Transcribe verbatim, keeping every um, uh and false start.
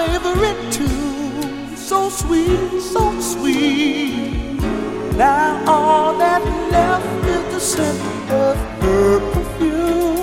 favorite tune, so sweet, so sweet. Now all that left is the scent of her perfume.